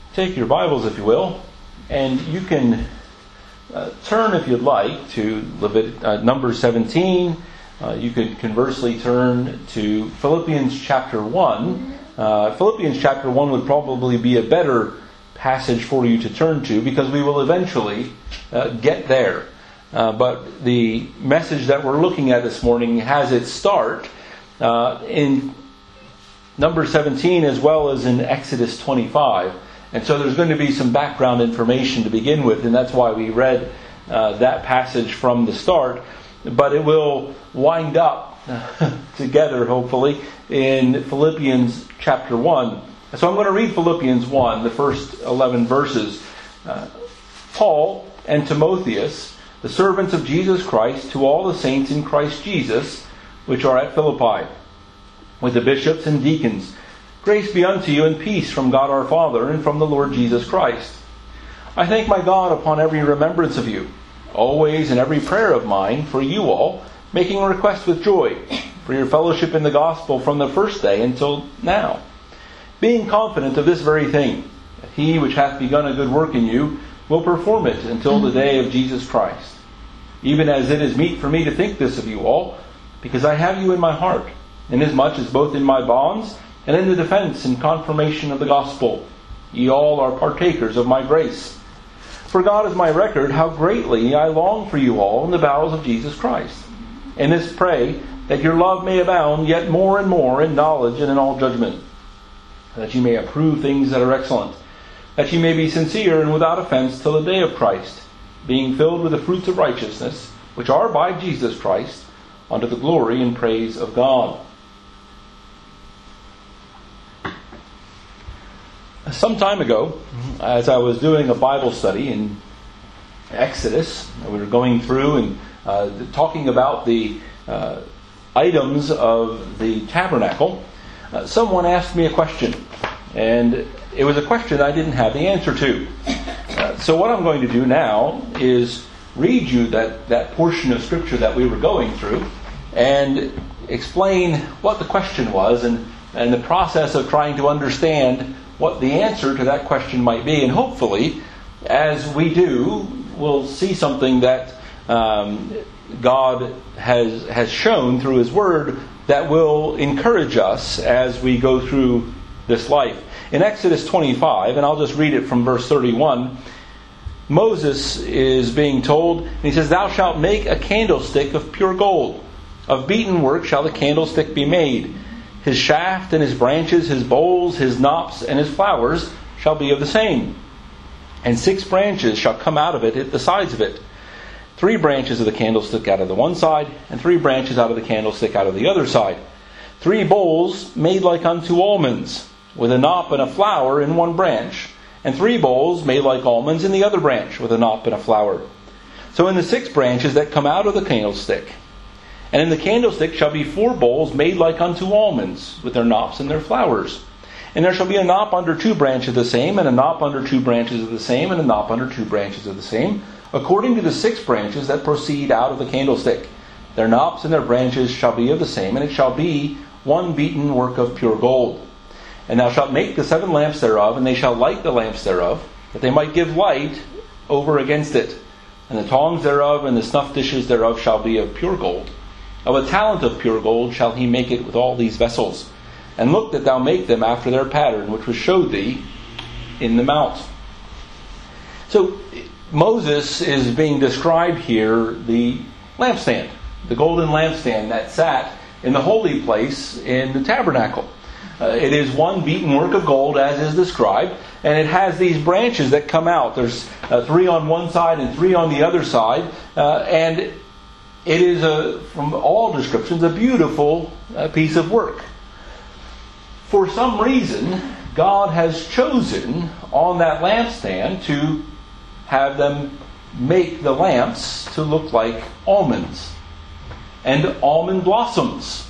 take your Bibles, if you will, and you can turn, if you'd like, to Numbers 17. You could conversely turn to Philippians chapter 1. Philippians chapter 1 would probably be a better passage for you to turn to, because we will eventually get there. But the message that we're looking at this morning has its start in Numbers 17 as well as in Exodus 25. And so there's going to be some background information to begin with, and that's why we read that passage from the start. But it will wind up together, hopefully, in Philippians chapter 1. So I'm going to read Philippians 1, the first 11 verses. Paul and Timotheus, the servants of Jesus Christ, to all the saints in Christ Jesus, which are at Philippi, with the bishops and deacons. Grace be unto you and peace from God our Father and from the Lord Jesus Christ. I thank my God upon every remembrance of you, always in every prayer of mine for you all, making request with joy for your fellowship in the gospel from the first day until now, being confident of this very thing, that he which hath begun a good work in you will perform it until the day of Jesus Christ. Even as it is meet for me to think this of you all, because I have you in my heart, inasmuch as both in my bonds and in the defense and confirmation of the gospel, ye all are partakers of my grace. For God is my record, how greatly I long for you all in the bowels of Jesus Christ. And this pray, that your love may abound yet more and more in knowledge and in all judgment, that ye may approve things that are excellent, that ye may be sincere and without offense till the day of Christ, being filled with the fruits of righteousness, which are by Jesus Christ, unto the glory and praise of God. Some time ago, as I was doing a Bible study in Exodus, we were going through and talking about the items of the tabernacle, someone asked me a question, and it was a question I didn't have the answer to. So what I'm going to do now is read you that portion of Scripture that we were going through and explain what the question was and the process of trying to understand what the answer to that question might be. And hopefully, as we do, we'll see something that God has shown through His Word that will encourage us as we go through this life. In Exodus 25, and I'll just read it from verse 31, Moses is being told, and he says, Thou shalt make a candlestick of pure gold. Of beaten work shall the candlestick be made. His shaft and his branches, his bowls, his knops, and his flowers shall be of the same. And 6 branches shall come out of it at the sides of it. 3 branches of the candlestick out of the one side, and 3 branches out of the candlestick out of the other side. 3 bowls made like unto almonds, with a knop and a flower in one branch. And 3 bowls made like almonds in the other branch, with a knop and a flower. So in the 6 branches that come out of the candlestick, and in the candlestick shall be 4 bowls made like unto almonds, with their knops and their flowers. And there shall be a knop under 2 branches of the same, and a knop under 2 branches of the same, and a knop under 2 branches of the same, according to the 6 branches that proceed out of the candlestick. Their knops and their branches shall be of the same, and it shall be one beaten work of pure gold. And thou shalt make the 7 lamps thereof, and they shall light the lamps thereof, that they might give light over against it. And the tongs thereof and the snuff dishes thereof shall be of pure gold. Of a talent of pure gold shall he make it with all these vessels. And look that thou make them after their pattern, which was showed thee in the mount. So Moses is being described here, the lampstand, the golden lampstand that sat in the holy place in the tabernacle. It is one beaten work of gold, as is described, and it has these branches that come out. There's 3 on one side and 3 on the other side, and it is, from all descriptions, a beautiful piece of work. For some reason, God has chosen on that lampstand to have them make the lamps to look like almonds and almond blossoms.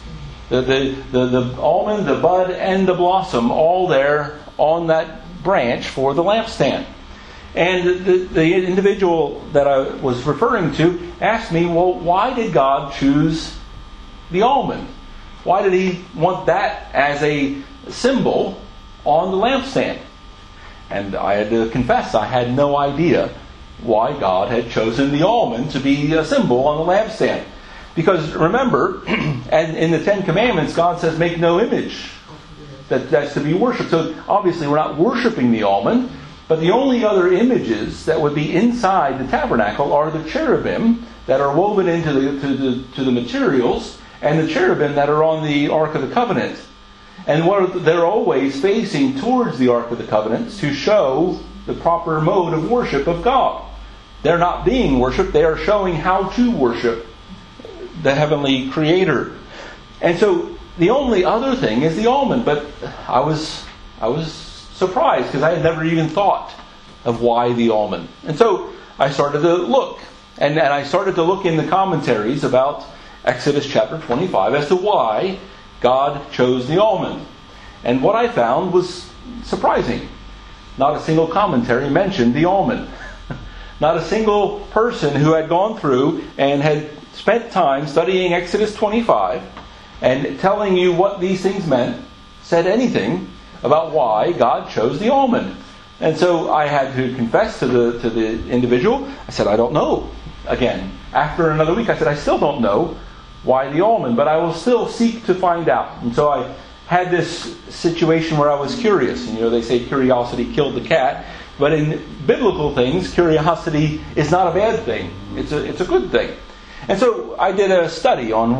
The almond, the bud, and the blossom all there on that branch for the lampstand. And the individual that I was referring to asked me, well, why did God choose the almond? Why did He want that as a symbol on the lampstand? And I had to confess, I had no idea why God had chosen the almond to be a symbol on the lampstand. Because remember, and in the Ten Commandments, God says, make no image that's to be worshipped. So obviously we're not worshiping the almond, but the only other images that would be inside the tabernacle are the cherubim that are woven into the materials, and the cherubim that are on the Ark of the Covenant. And they're always facing towards the Ark of the Covenant to show the proper mode of worship of God. They're not being worshipped, they are showing how to worship the heavenly Creator. And so the only other thing is the almond. But I was surprised because I had never even thought of why the almond. And so I started to look. And I started to look in the commentaries about Exodus chapter 25 as to why God chose the almond. And what I found was surprising. Not a single commentary mentioned the almond. Not a single person who had gone through and had spent time studying Exodus 25 and telling you what these things meant said anything about why God chose the almond. And so I had to confess to the individual. I said, I don't know. Again, after another week, I said, I still don't know why the almond, but I will still seek to find out. And so I had this situation where I was curious. And they say curiosity killed the cat. But in biblical things, curiosity is not a bad thing. It's a good thing. And so I did a study on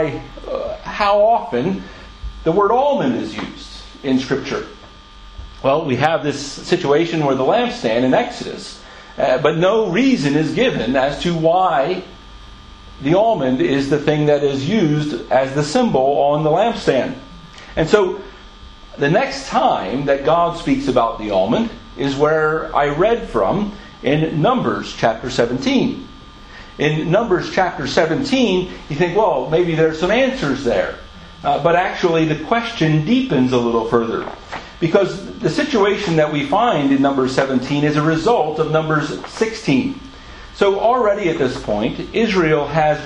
how often the word almond is used in Scripture. Well, we have this situation where the lampstand in Exodus, but no reason is given as to why the almond is the thing that is used as the symbol on the lampstand. And so the next time that God speaks about the almond is where I read from in Numbers chapter 17. In Numbers chapter 17, you think, well, maybe there's some answers there. But actually the question deepens a little further. Because the situation that we find in Numbers 17 is a result of Numbers 16. So already at this point, Israel has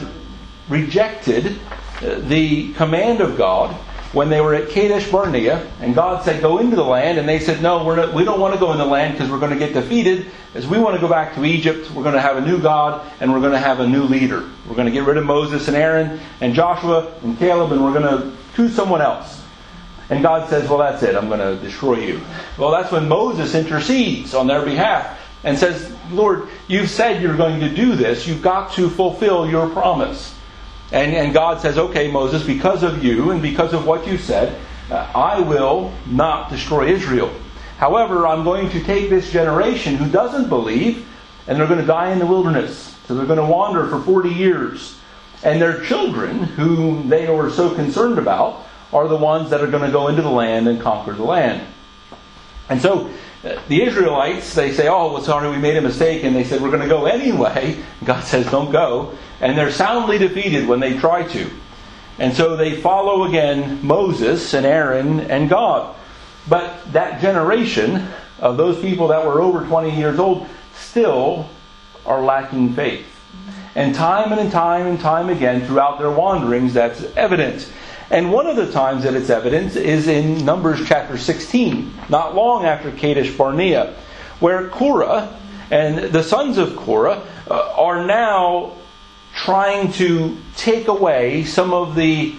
rejected the command of God when they were at Kadesh Barnea, and God said, go into the land, and they said, no, we don't want to go in the land because we're going to get defeated. As we want to go back to Egypt, we're going to have a new God, and we're going to have a new leader. We're going to get rid of Moses and Aaron and Joshua and Caleb, and we're going to choose someone else. And God says, well, that's it, I'm going to destroy you. Well, that's when Moses intercedes on their behalf and says, Lord, you've said you're going to do this. You've got to fulfill your promise. And God says, okay, Moses, because of you and because of what you said, I will not destroy Israel. However, I'm going to take this generation who doesn't believe, and they're going to die in the wilderness. So they're going to wander for 40 years. And their children, whom they were so concerned about, are the ones that are going to go into the land and conquer the land. And so the Israelites, they say, oh, well, sorry, we made a mistake. And they said, we're going to go anyway. God says, don't go. And they're soundly defeated when they try to. And so they follow again Moses and Aaron and God. But that generation of those people that were over 20 years old still are lacking faith. And time again throughout their wanderings, that's evident. And one of the times that it's evident is in Numbers chapter 16, not long after Kadesh Barnea, where Korah and the sons of Korah are now trying to take away some of the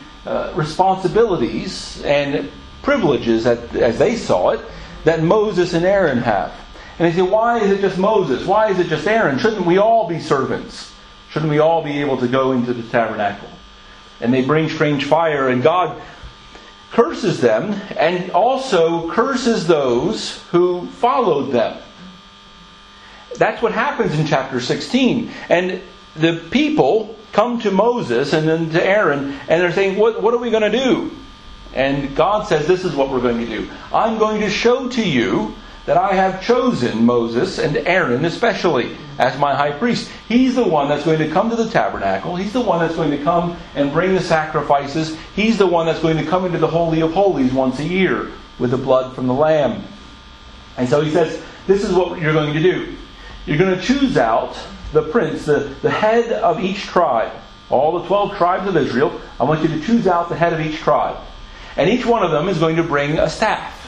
responsibilities and privileges, as they saw it, that Moses and Aaron have. And they say, why is it just Moses? Why is it just Aaron? Shouldn't we all be servants? Shouldn't we all be able to go into the tabernacle? And they bring strange fire, and God curses them and also curses those who followed them. That's what happens in chapter 16. And the people come to Moses and then to Aaron, and they're saying, what are we going to do? And God says, this is what we're going to do. I'm going to show to you that I have chosen Moses and Aaron especially as my high priest. He's the one that's going to come to the tabernacle. He's the one that's going to come and bring the sacrifices. He's the one that's going to come into the Holy of Holies once a year with the blood from the lamb. And so he says, this is what you're going to do. You're going to choose out the prince, the head of each tribe. All the 12 tribes of Israel, I want you to choose out the head of each tribe. And each one of them is going to bring a staff.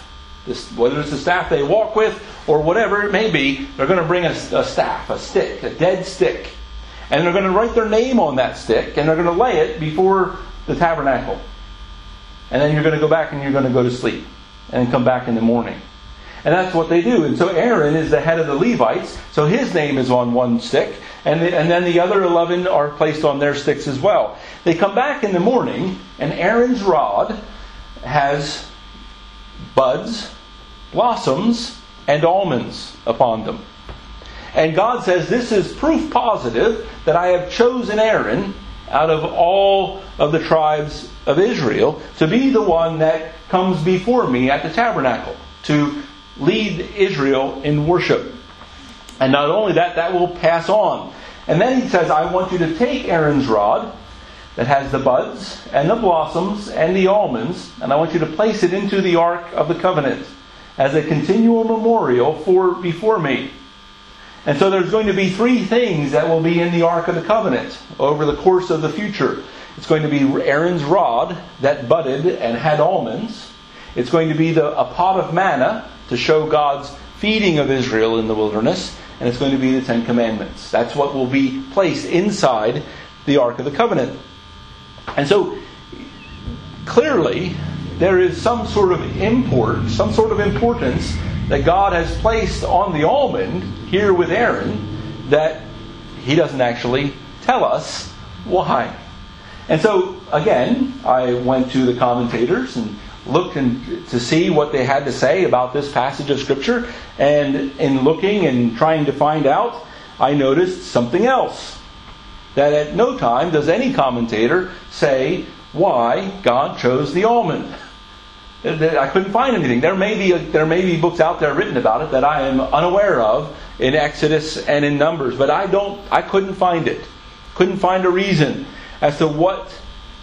whether it's the staff they walk with or whatever it may be, they're going to bring a staff, a stick, a dead stick. And they're going to write their name on that stick, and they're going to lay it before the tabernacle. And then you're going to go back and you're going to go to sleep and come back in the morning. And that's what they do. And so Aaron is the head of the Levites, so his name is on one stick, and then the other 11 are placed on their sticks as well. They come back in the morning, and Aaron's rod has buds, blossoms, and almonds upon them. And God says, this is proof positive that I have chosen Aaron out of all of the tribes of Israel to be the one that comes before me at the tabernacle, to lead Israel in worship. And not only that, that will pass on. And then he says, I want you to take Aaron's rod that has the buds and the blossoms and the almonds, and I want you to place it into the Ark of the Covenant as a continual memorial before me. And so there's going to be 3 things that will be in the Ark of the Covenant over the course of the future. It's going to be Aaron's rod that budded and had almonds. It's going to be a pot of manna to show God's feeding of Israel in the wilderness. And it's going to be the 10 Commandments. That's what will be placed inside the Ark of the Covenant. And so, clearly, there is some sort of importance that God has placed on the almond here with Aaron that He doesn't actually tell us why. And so, again, I went to the commentators and looked to see what they had to say about this passage of Scripture. And in looking and trying to find out, I noticed something else. That at no time does any commentator say why God chose the almond. I couldn't find anything. There may be books out there written about it that I am unaware of in Exodus and in Numbers, but I couldn't find it. Couldn't find a reason as to what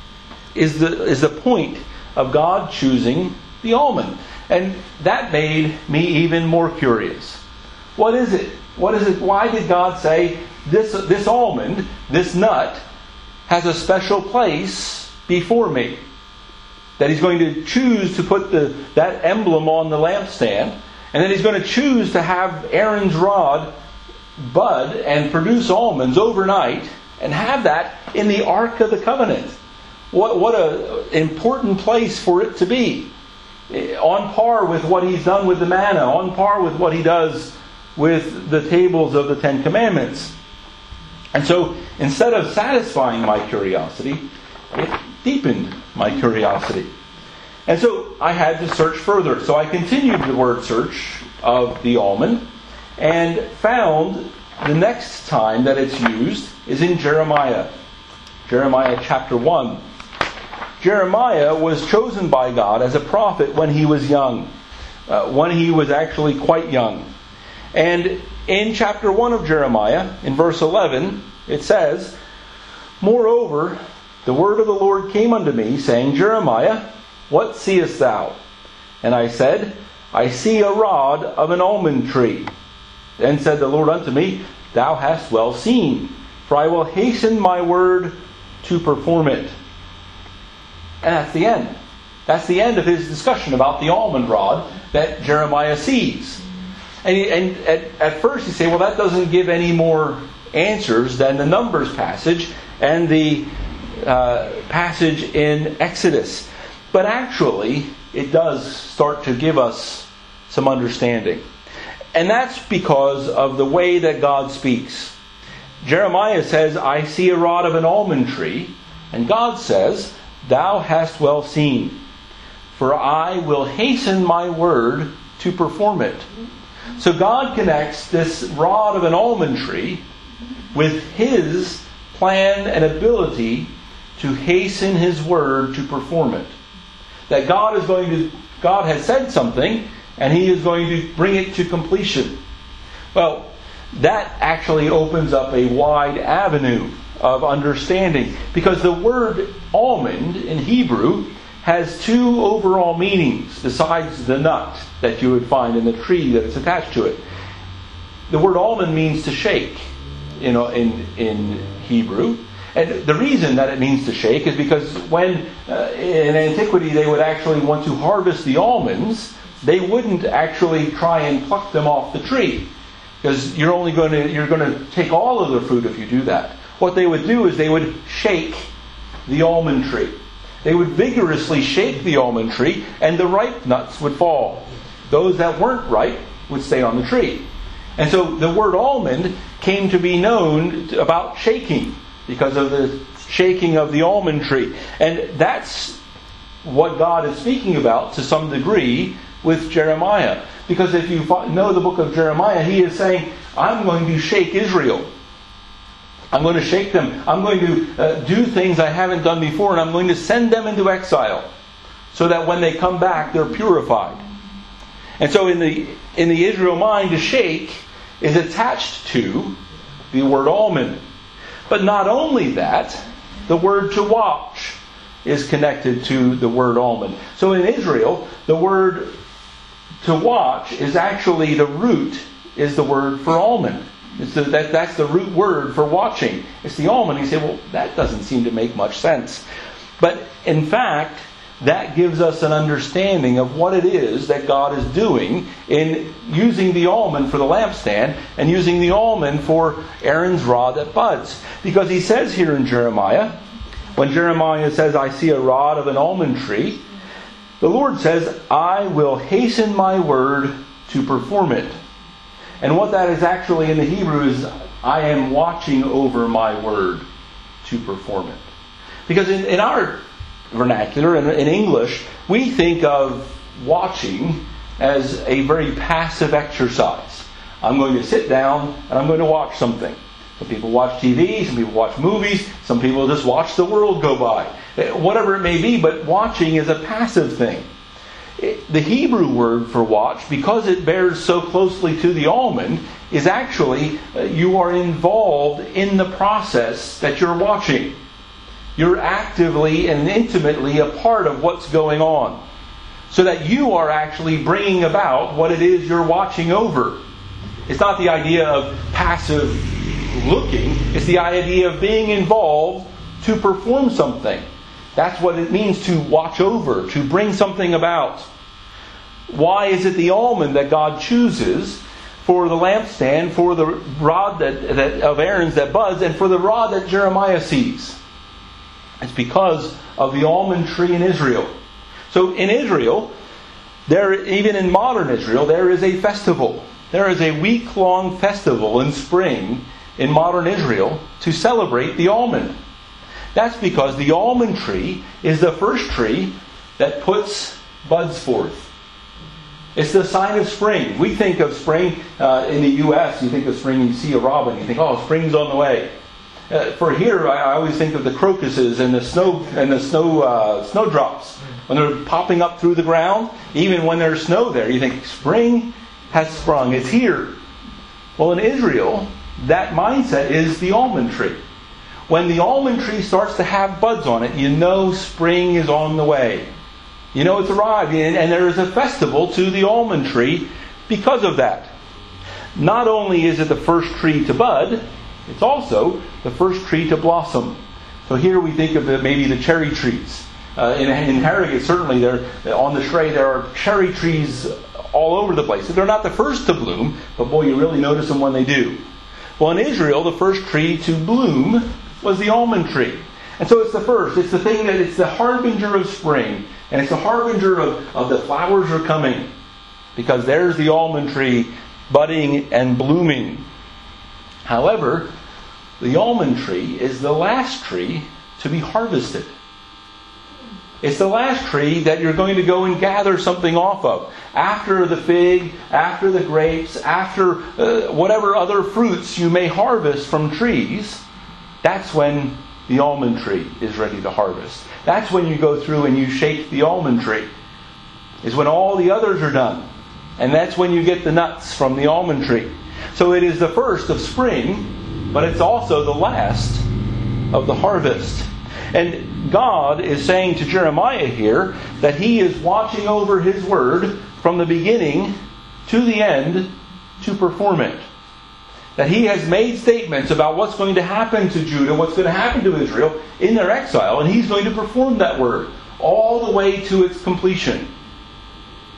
is the point of God choosing the almond. And that made me even more curious. What is it? Why did God say this almond, this nut, has a special place before me? That He's going to choose to put that emblem on the lampstand, and then He's going to choose to have Aaron's rod bud and produce almonds overnight, and have that in the Ark of the Covenant. What an important place for it to be. On par with what He's done with the manna, on par with what He does with the tables of the 10 Commandments. And so, instead of satisfying my curiosity, it deepened my curiosity. And so, I had to search further. So I continued the word search of the almond, and found the next time that it's used is in Jeremiah. Jeremiah chapter 1. Jeremiah was chosen by God as a prophet when he was young. When he was actually quite young. And in chapter 1 of Jeremiah, in verse 11, it says, Moreover, the word of the Lord came unto me, saying, Jeremiah, what seest thou? And I said, I see a rod of an almond tree. Then said the Lord unto me, Thou hast well seen, for I will hasten my word to perform it. And that's the end. That's the end of his discussion about the almond rod that Jeremiah sees. And at first you say, well, that doesn't give any more answers than the Numbers passage and the passage in Exodus. But actually, it does start to give us some understanding. And that's because of the way that God speaks. Jeremiah says, I see a rod of an almond tree. And God says, Thou hast well seen, for I will hasten my word to perform it. So God connects this rod of an almond tree with His plan and ability to hasten His word to perform it. That God has said something, and He is going to bring it to completion. Well, that actually opens up a wide avenue of understanding, because the word almond in Hebrew has 2 overall meanings besides the nut that you would find in the tree that is attached to it. The word almond means to shake, in Hebrew. And the reason that it means to shake is because when in antiquity they would actually want to harvest the almonds they wouldn't actually try and pluck them off the tree, because you're going to take all of the fruit if you do that. What they would do is they would shake the almond tree. They would vigorously shake the almond tree, and the ripe nuts would fall. Those that weren't ripe would stay on the tree. And so the word almond came to be known about shaking, because of the shaking of the almond tree. And that's what God is speaking about to some degree with Jeremiah. Because if you know the book of Jeremiah, he is saying, I'm going to shake Israel. I'm going to shake them. I'm going to do things I haven't done before, and I'm going to send them into exile, so that when they come back, they're purified. And so in the Israel mind, to shake is attached to the word almond. But not only that, the word to watch is connected to the word almond. So in Israel, the word to watch is actually, the root is the word for almond. That's the root word for watching. It's the almond. You say, well, that doesn't seem to make much sense. But in fact, that gives us an understanding of what it is that God is doing in using the almond for the lampstand and using the almond for Aaron's rod that buds. Because he says here in Jeremiah, when Jeremiah says, I see a rod of an almond tree, the Lord says, I will hasten my word to perform it. And what that is actually in the Hebrew is, I am watching over my word to perform it. Because in our vernacular, in English, we think of watching as a very passive exercise. I'm going to sit down and I'm going to watch something. Some people watch TV, some people watch movies, some people just watch the world go by. Whatever it may be, but watching is a passive thing. The Hebrew word for watch, because it bears so closely to the almond, is actually you are involved in the process that you're watching. You're actively and intimately a part of what's going on, so that you are actually bringing about what it is you're watching over. It's not the idea of passive looking. It's the idea of being involved to perform something. That's what it means to watch over, to bring something about. Why is it the almond that God chooses for the lampstand, for the rod that of Aaron's that buds, and for the rod that Jeremiah sees? It's because of the almond tree in Israel. So in Israel, even in modern Israel, there is a festival. There is a week-long festival in spring in modern Israel to celebrate the almond. That's because the almond tree is the first tree that puts buds forth. It's the sign of spring. We think of spring in the U.S. You think of spring, you see a robin, you think, oh, spring's on the way. For here, I always think of the crocuses and the snowdrops when they're popping up through the ground. Even when there's snow there, you think spring has sprung. It's here. Well, in Israel, that mindset is the almond tree. When the almond tree starts to have buds on it, you know spring is on the way. You know it's arrived. And there is a festival to the almond tree because of that. Not only is it the first tree to bud, it's also the first tree to blossom. So here we think of maybe the cherry trees. In Harrogate, certainly on the Schrey, there are cherry trees all over the place. They're not the first to bloom, but boy, you really notice them when they do. Well, in Israel, the first tree to bloom was the almond tree. And so it's the first. It's the thing it's the harbinger of spring. And it's the harbinger of the flowers are coming. Because there's the almond tree budding and blooming. However, the almond tree is the last tree to be harvested. It's the last tree that you're going to go and gather something off of. After the fig, after the grapes, after whatever other fruits you may harvest from trees, that's when the almond tree is ready to harvest. That's when you go through and you shake the almond tree. Is when all the others are done. And that's when you get the nuts from the almond tree. So it is the first of spring, but it's also the last of the harvest. And God is saying to Jeremiah here that He is watching over His word from the beginning to the end to perform it. That He has made statements about what's going to happen to Judah, what's going to happen to Israel in their exile, and He's going to perform that word all the way to its completion.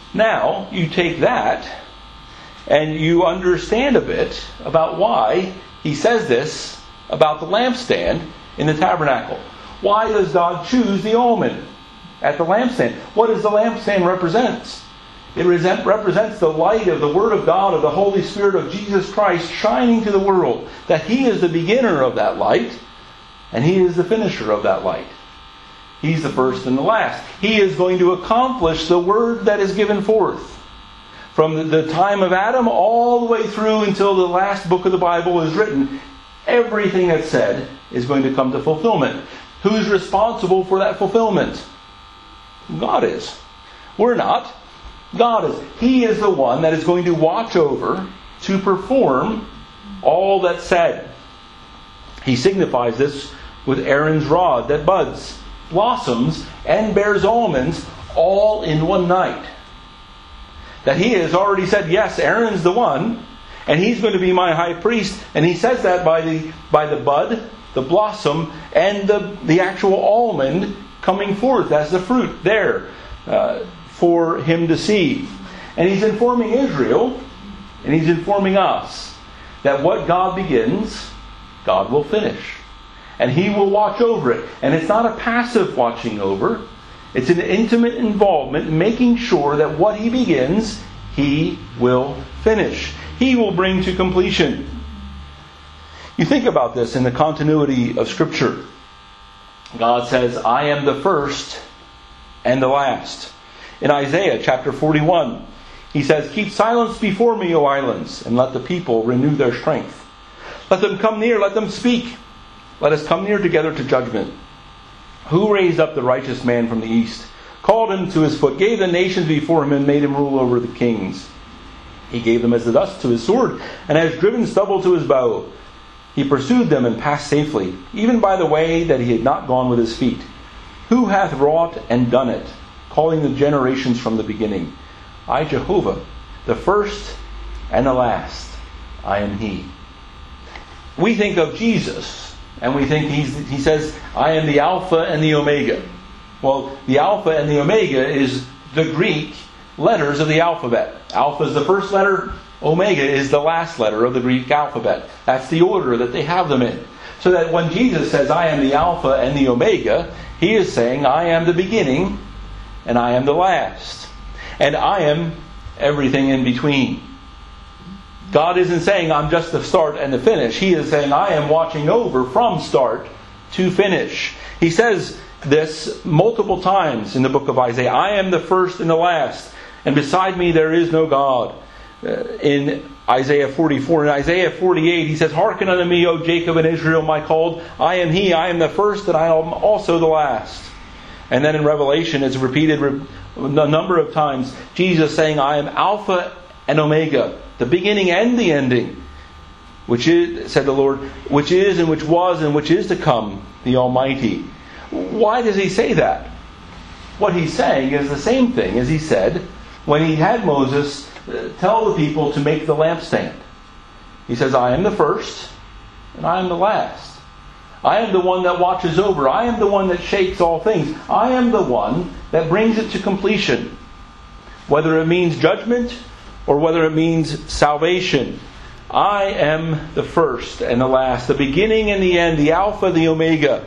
Now, you take that and you understand a bit about why he says this about the lampstand in the tabernacle. Why does God choose the almond at the lampstand? What does the lampstand represent? It represents the light of the Word of God, of the Holy Spirit of Jesus Christ shining to the world. That He is the beginner of that light, and He is the finisher of that light. He's the first and the last. He is going to accomplish the Word that is given forth. From the time of Adam all the way through until the last book of the Bible is written, everything that's said is going to come to fulfillment. Who's responsible for that fulfillment? God is. We're not. God is. He is the one that is going to watch over to perform all that's said. He signifies this with Aaron's rod that buds, blossoms, and bears almonds all in one night. That he has already said, yes, Aaron's the one, and he's going to be my high priest. And he says that by the bud, the blossom, and the actual almond coming forth as the fruit there for him to see. And he's informing Israel, and he's informing us, that what God begins, God will finish. And He will watch over it. And it's not a passive watching over. It's an intimate involvement, making sure that what He begins, He will finish. He will bring to completion. You think about this in the continuity of Scripture. God says, I am the first and the last. In Isaiah chapter 41, He says, keep silence before me, O islands, and let the people renew their strength. Let them come near, let them speak. Let us come near together to judgment. Who raised up the righteous man from the east, called him to his foot, gave the nations before him, and made him rule over the kings? He gave them as the dust to his sword, and has driven stubble to his bow. He pursued them and passed safely, even by the way that he had not gone with his feet. Who hath wrought and done it, calling the generations from the beginning? I, Jehovah, the first and the last, I am He. We think of Jesus, and we think he says, I am the Alpha and the Omega. Well, the Alpha and the Omega is the Greek letters of the alphabet. Alpha is the first letter. Omega is the last letter of the Greek alphabet. That's the order that they have them in. So that when Jesus says, I am the Alpha and the Omega, He is saying, I am the beginning and I am the last. And I am everything in between. God isn't saying I'm just the start and the finish. He is saying I am watching over from start to finish. He says this multiple times in the book of Isaiah. I am the first and the last, and beside me there is no God. In Isaiah 44. In Isaiah 48 He says, hearken unto me, O Jacob and Israel, my called. I am He, I am the first and I am also the last. And then in Revelation it's repeated a number of times. Jesus saying, I am Alpha and Omega, the beginning and the ending, which is, said the Lord, which is and which was and which is to come, the Almighty. Why does He say that? What He's saying is the same thing as He said when He had Moses tell the people to make the lampstand. He says, I am the first and I am the last. I am the one that watches over. I am the one that shapes all things. I am the one that brings it to completion. Whether it means judgment or whether it means salvation. I am the first and the last, the beginning and the end, the Alpha, the Omega.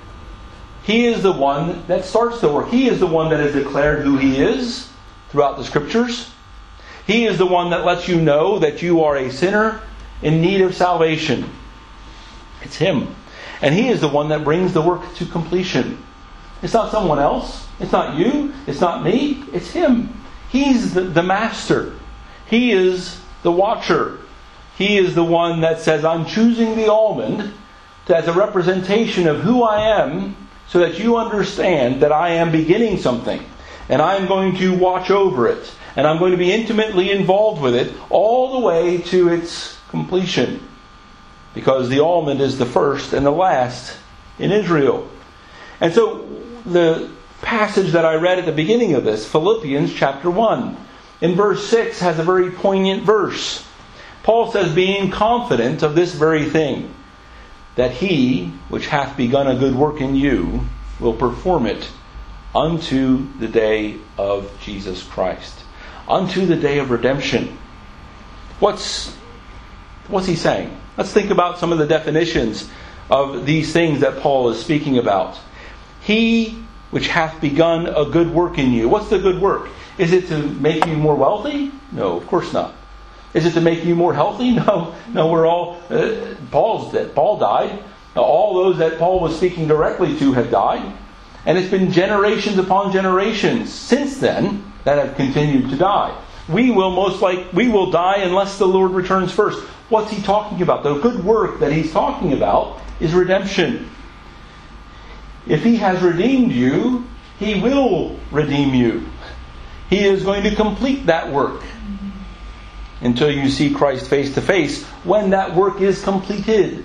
He is the one that starts the work. He is the one that has declared who He is throughout the Scriptures. He is the one that lets you know that you are a sinner in need of salvation. It's Him. And He is the one that brings the work to completion. It's not someone else. It's not you. It's not me. It's Him. He's the master. He is the watcher. He is the one that says, I'm choosing the almond as a representation of who I am, so that you understand that I am beginning something. And I'm going to watch over it. And I'm going to be intimately involved with it all the way to its completion. Because the almond is the first and the last in Israel. And so the passage that I read at the beginning of this, Philippians chapter 1, in verse 6 has a very poignant verse. Paul says, being confident of this very thing, that He which hath begun a good work in you will perform it unto the day of Jesus Christ. unto the day of redemption. What's he saying? Let's think about some of the definitions of these things that Paul is speaking about. He which hath begun a good work in you. What's the good work? Is it to make you more wealthy? No, of course not. Is it to make you more healthy? No, we're all... Paul died. All those that Paul was speaking directly to have died. And it's been generations upon generations since then that have continued to die. We will die unless the Lord returns first. What's he talking about? The good work that he's talking about is redemption. If he has redeemed you, he will redeem you. He is going to complete that work until you see Christ face to face, when that work is completed.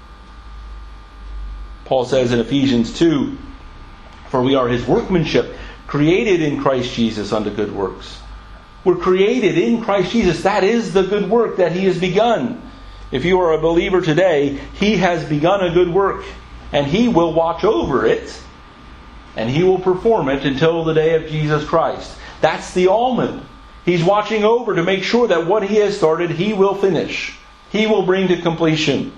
Paul says in Ephesians 2, for we are his workmanship, created in Christ Jesus unto good works. We're created in Christ Jesus. That is the good work that he has begun. If you are a believer today, he has begun a good work. And he will watch over it. And he will perform it until the day of Jesus Christ. That's the almond. He's watching over to make sure that what he has started, he will finish. He will bring to completion.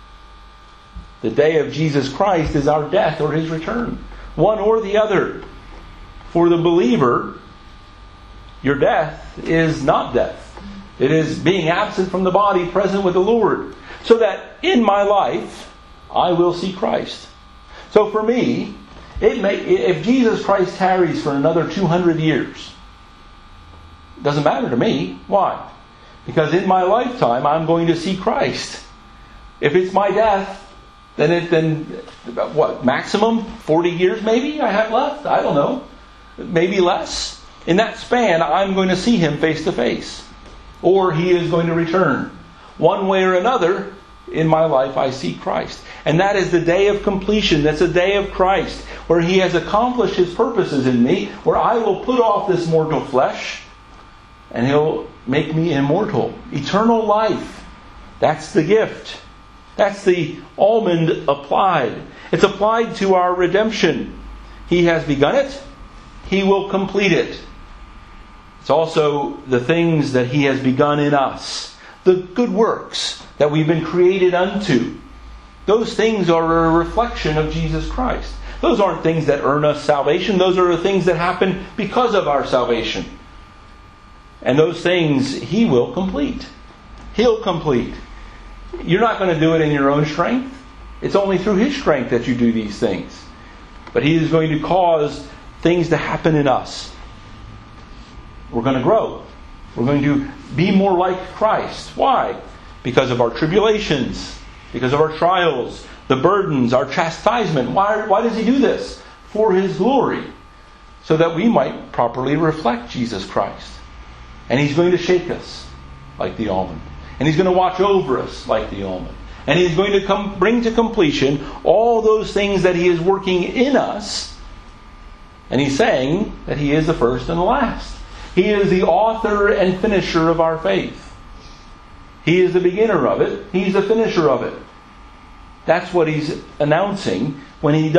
The day of Jesus Christ is our death or his return. One or the other. For the believer, your death is not death. It is being absent from the body, present with the Lord. So that in my life, I will see Christ. So for me, if Jesus Christ tarries for another 200 years, it doesn't matter to me. Why? Because in my lifetime, I'm going to see Christ. If it's my death, then what? Maximum 40 years maybe I have left? I don't know. Maybe less. In that span, I'm going to see him face to face. Or he is going to return. One way or another, in my life I see Christ. And that is the day of completion. That's the day of Christ, where he has accomplished his purposes in me, where I will put off this mortal flesh, and he'll make me immortal. Eternal life. That's the gift. That's the almond applied. It's applied to our redemption. He has begun it. He will complete it. It's also the things that he has begun in us. The good works that we've been created unto. Those things are a reflection of Jesus Christ. Those aren't things that earn us salvation. Those are the things that happen because of our salvation. And those things he will complete. He'll complete. You're not going to do it in your own strength. It's only through his strength that you do these things. But he is going to cause things to happen in us. We're going to grow. We're going to be more like Christ. Why? Because of our tribulations, because of our trials, the burdens, our chastisement. Why does he do this? For his glory. So that we might properly reflect Jesus Christ. And he's going to shake us like the almond. And he's going to watch over us like the almond. And he's going to bring to completion all those things that he is working in us. And he's saying that he is the first and the last. He is the author and finisher of our faith. He is the beginner of it. He's the finisher of it. That's what he's announcing when he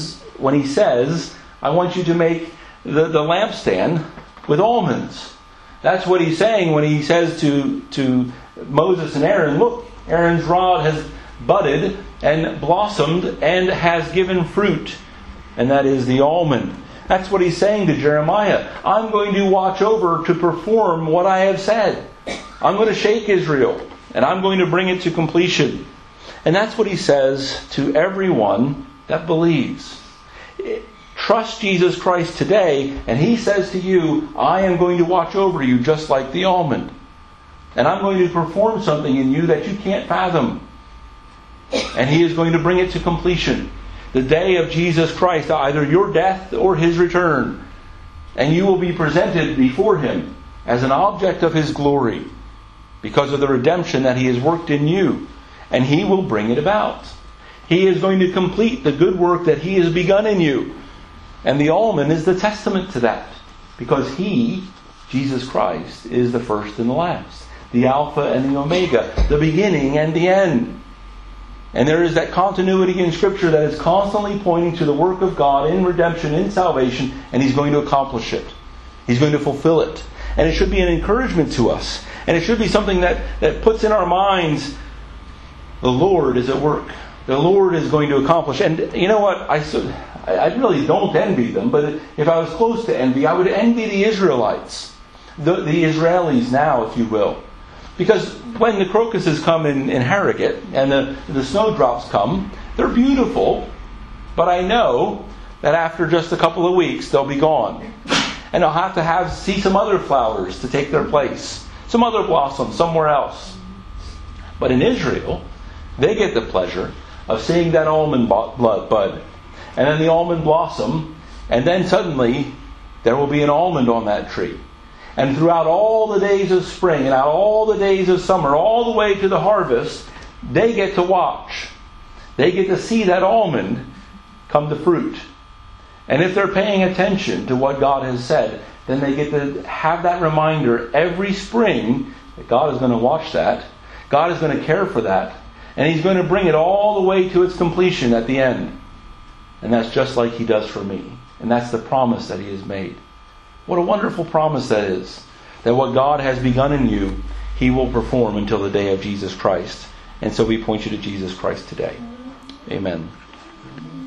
says, I want you to make the lampstand with almonds. That's what he's saying when he says to Moses and Aaron, look, Aaron's rod has budded and blossomed and has given fruit. And that is the almond. That's what he's saying to Jeremiah. I'm going to watch over to perform what I have said. I'm going to shake Israel. And I'm going to bring it to completion. And that's what he says to everyone that believes. Trust Jesus Christ today, and he says to you, I am going to watch over you just like the almond. And I'm going to perform something in you that you can't fathom. And he is going to bring it to completion. The day of Jesus Christ, either your death or his return. And you will be presented before him as an object of his glory because of the redemption that he has worked in you. And he will bring it about. He is going to complete the good work that he has begun in you. And the almond is the testament to that. Because he, Jesus Christ, is the first and the last. The Alpha and the Omega. The beginning and the end. And there is that continuity in Scripture that is constantly pointing to the work of God in redemption, in salvation, and he's going to accomplish it. He's going to fulfill it. And it should be an encouragement to us. And it should be something that puts in our minds, the Lord is at work. The Lord is going to accomplish. And you know what? I really don't envy them, but if I was close to envy, I would envy the Israelites. The Israelis now, if you will. Because when the crocuses come in Harrogate and the snowdrops come, they're beautiful. But I know that after just a couple of weeks, they'll be gone. And I'll have to see some other flowers to take their place. Some other blossom somewhere else. But in Israel, they get the pleasure of seeing that almond bud. And then the almond blossom. And then suddenly, there will be an almond on that tree. And throughout all the days of spring and out all the days of summer, all the way to the harvest, they get to watch. They get to see that almond come to fruit. And if they're paying attention to what God has said, then they get to have that reminder every spring that God is going to watch that. God is going to care for that. And He's going to bring it all the way to its completion at the end. And that's just like He does for me. And that's the promise that He has made. What a wonderful promise that is. That what God has begun in you, He will perform until the day of Jesus Christ. And so we point you to Jesus Christ today. Amen.